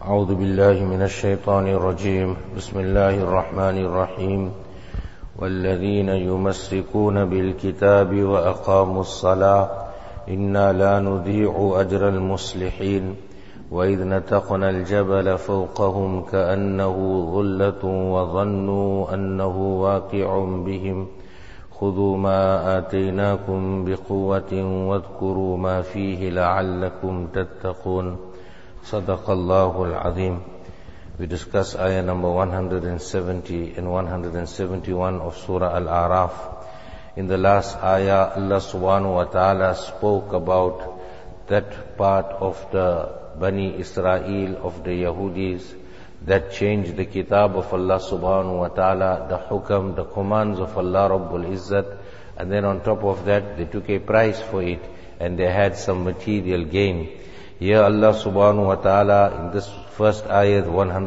أعوذ بالله من الشيطان الرجيم. بسم الله الرحمن الرحيم. والذين يمسكون بالكتاب وأقاموا الصلاة إنا لا نضيع أجر المصلحين وإذ نتقنا الجبل فوقهم كأنه ظلة وظنوا أنه واقع بهم خذوا ما آتيناكم بقوة واذكروا ما فيه لعلكم تتقون. صدق الله العظيم. We discuss ayah number 170 and 171 of Surah Al-A'raf. In the last ayah, Allah subhanahu wa ta'ala spoke about that part of the Bani Israel, of the Yahudis, that changed the kitab of Allah subhanahu wa ta'ala, the hukam, the commands of Allah Rabbul Izzat, and then on top of that, they took a price for it, and they had some material gain. Here Allah subhanahu wa ta'ala, in this first ayat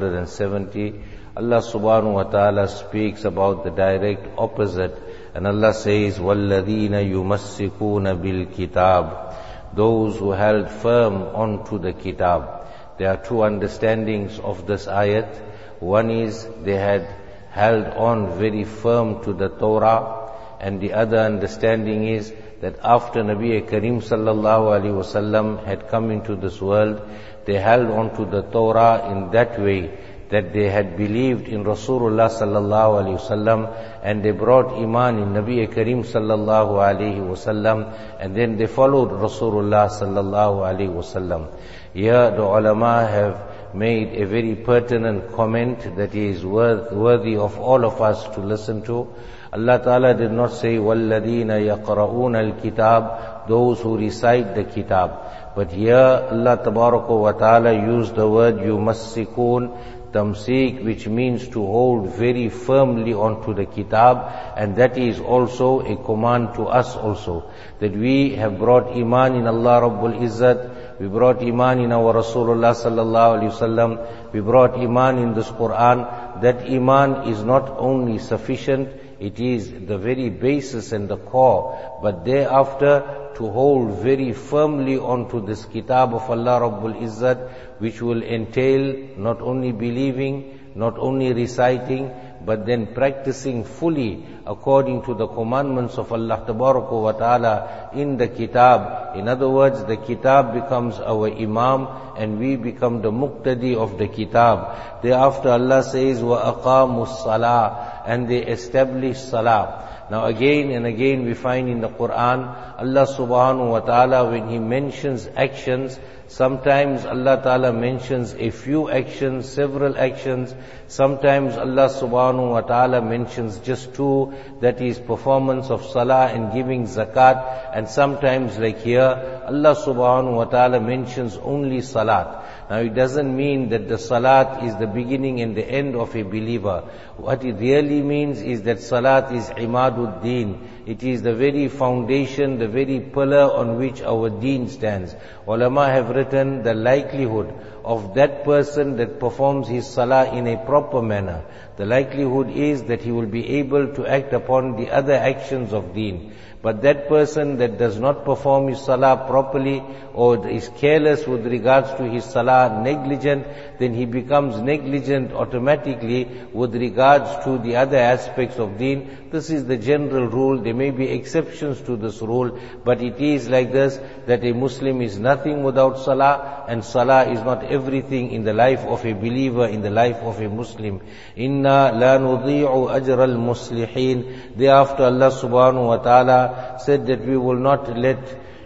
170, Allah subhanahu wa ta'ala speaks about the direct opposite, and Allah says, وَالَّذِينَ يُمَسِّكُونَ بِالْكِتَابِ, those who held firm onto the kitab. There are two understandings of this ayat. One is they had held on very firm to the Torah, and the other understanding is that after Nabi Kareem sallallahu alaihi wasallam had come into this world, they held on to the Torah in that way that they had believed in Rasulullah sallallahu alaihi wasallam, and they brought iman in Nabi Kareem sallallahu alaihi wasallam, and then they followed Rasulullah sallallahu alaihi wasallam. Here the ulama have made a very pertinent comment that is worthy of all of us to listen to. Allah Ta'ala did not say, وَالَّذِينَ يَقْرَؤُونَ الْكِتَابِ, those who recite the kitab. But here Allah Tabaraka wa Ta'ala used the word يُمَسِّكُونَ, tamsik, which means to hold very firmly onto the kitab, and that is also a command to us also, that we have brought iman in Allah Rabbul Izzat, we brought iman in our Rasulullah sallallahu alaihi wasallam, we brought iman in this Quran. That iman is not only sufficient, it is the very basis and the core, but thereafter to hold very firmly onto this kitab of Allah Rabbul Izzat, which will entail not only believing, not only reciting, but then practicing fully according to the commandments of Allah Tabaraka wa Ta'ala in the kitab. In other words, the kitab becomes our imam and we become the muqtadi of the kitab. Thereafter Allah says, وَأَقَامُوا الصَّلَاةِ, and they establish salah. Now again and again we find in the Quran, Allah subhanahu wa ta'ala, when He mentions actions, sometimes Allah Ta'ala mentions a few actions, several actions. Sometimes Allah subhanahu wa ta'ala mentions just two, that is performance of salah and giving zakat. And sometimes like here, Allah subhanahu wa ta'ala mentions only salat. Now it doesn't mean that the salat is the beginning and the end of a believer. What it really means is that salat is imaduddin. It is the very foundation, the very pillar on which our deen stands. Ulama have written the likelihood of that person that performs his salah in a proper manner. The likelihood is that he will be able to act upon the other actions of deen. But that person that does not perform his salah properly, or is careless with regards to his salah, negligent, then he becomes negligent automatically with regards to the other aspects of deen. This is the general rule. There may be exceptions to this rule, but it is like this, that a Muslim is nothing without salah, and salah is not everything in the life of a believer, in the life of a Muslim. Inna la nudhi'u ajra al-muslihin. Thereafter Allah subhanahu wa ta'ala said that we will not let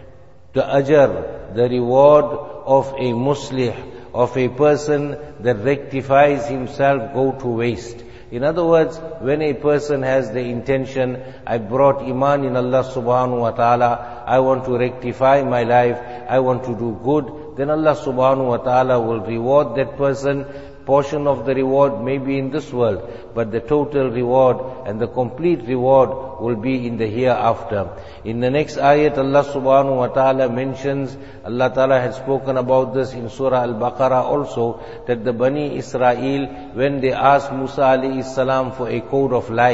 the ajr, the reward of a muslih, of a person that rectifies himself, go to waste. In other words, when a person has the intention, I brought iman in Allah subhanahu wa ta'ala, I want to rectify my life, I want to do good, then Allah subhanahu wa ta'ala will reward that person. Portion of the reward may be in this world, but the total reward and the complete reward will be in the hereafter. In the next ayat, Allah subhanahu wa ta'ala mentions, Allah ta'ala had spoken about this in Surah Al-Baqarah also, that the Bani Israel, when they asked Musa alayhi salam for a code of life,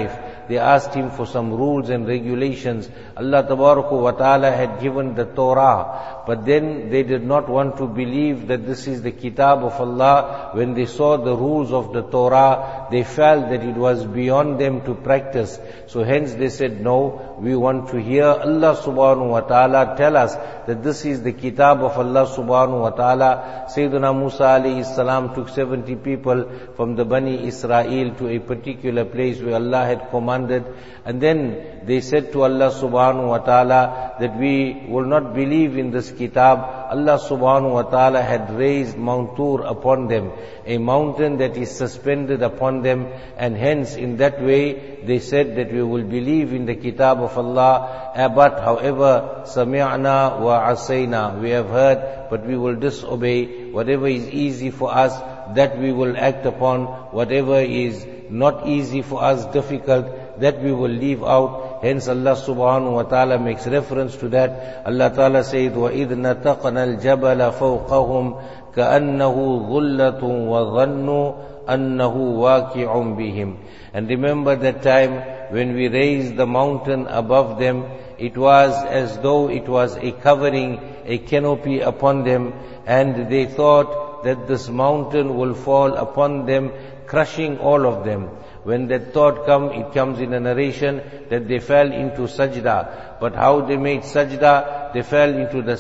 they asked him for some rules and regulations. Allah Tabaraka wa Ta'ala had given the Torah, but then they did not want to believe that this is the Kitab of Allah. When they saw the rules of the Torah, they felt that it was beyond them to practice. So hence they said, no, we want to hear Allah Subhanahu wa Ta'ala tell us that this is the Kitab of Allah Subhanahu wa Ta'ala. Sayyidina Musa alayhi salam took 70 people from the Bani Israel to a particular place where Allah had commanded, and then they said to Allah Subhanahu wa Ta'ala that we will not believe in this Kitab. Allah Subhanahu wa Ta'ala had raised Mount Tur upon them, a mountain that is suspended upon them, and hence in that way they said that we will believe in the Kitab of Allah, but however, sami'na wa asayna, we have heard but we will disobey. Whatever is easy for us, that we will act upon. Whatever is not easy for us, difficult, that we will leave out. Hence Allah Subhanahu wa Ta'ala makes reference to that. Allah Ta'ala says, وَإِذْ نَتَقْنَا الْجَبَلَ فَوْقَهُمْ كَأَنَّهُ ظُلَّةٌ وَظَنُّوا أَنَّهُ وَاقِعٌ بِهِمْ. And remember that time when we raised the mountain above them, it was as though it was a covering, a canopy upon them, and they thought that this mountain will fall upon them, crushing all of them. When that thought it comes in a narration that they fell into sajda. But how they made sajda? They fell into the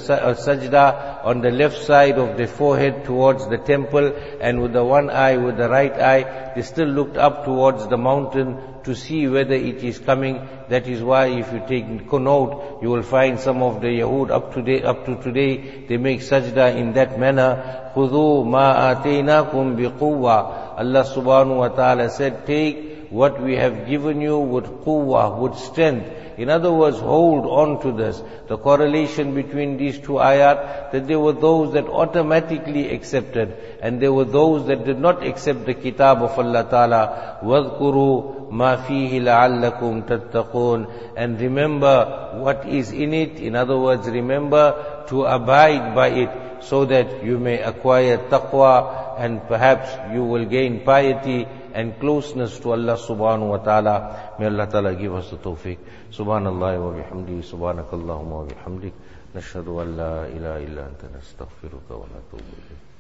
sajda on the left side of the forehead towards the temple, and with the one eye, with the right eye, they still looked up towards the mountain to see whether it is coming. That is why if you take note, you will find some of the Yahud up to today, they make sajda in that manner. خُذُوا مَا آتَيْنَاكُمْ بِقُوَّةٍ. Allah Subhanahu wa Ta'ala said, take what we have given you with quwwah, with strength. In other words, hold on to this. The correlation between these two ayat, that there were those that automatically accepted, and there were those that did not accept the Kitab of Allah Ta'ala. وَاذْكُرُوا مَا فِيهِ لَعَلَّكُمْ تَتَّقُونَ. And remember what is in it. In other words, remember to abide by it, so that you may acquire taqwa, and perhaps you will gain piety and closeness to Allah Subhanahu wa Ta'ala. May Allah Ta'ala give us the tawfiq. Subhanallah wa bihamdihi, subhanakallahumma wa bihamdik, nashhadu an la ilaha illa anta nastaghfiruka wa natubu ilayk.